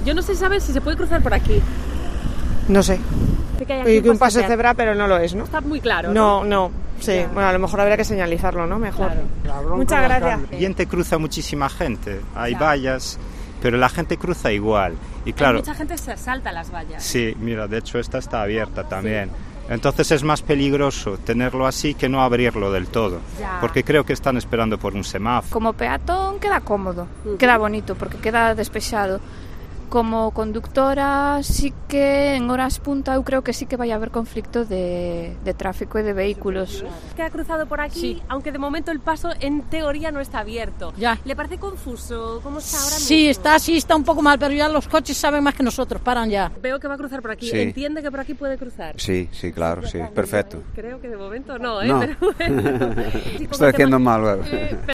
Yo no sé saber si se puede cruzar por aquí. No sé. Hay que un paso de cebra, pero no lo es, ¿no? Está muy claro, No, sí. Ya. Bueno, a lo mejor habría que señalizarlo, ¿no? Mejor. Claro. Muchas gracias. Gente cruza muchísima gente, hay vallas, pero la gente cruza igual. Y claro, mucha gente se salta las vallas. Sí, mira, de hecho esta está abierta también. Entonces es más peligroso tenerlo así que no abrirlo del todo, porque creo que están esperando por un semáforo. Como peatón queda cómodo, queda bonito porque queda despexado. Como conductora sí que en horas punta eu creo que sí que vai haber conflicto de tráfico e de vehículos. Que ha cruzado por aquí, sí. Aunque de momento el paso en teoría no está abierto. Ya. ¿Le parece confuso? ¿Cómo está ahora mismo? Sí, está un poco mal, pero ya los coches saben más que nosotros, paran ya. Veo que va a cruzar por aquí. Sí. ¿Entiende que por aquí puede cruzar? Sí, claro, sí, perfecto. Creo que de momento no, No. Pero bueno. Estoy haciendo mal luego.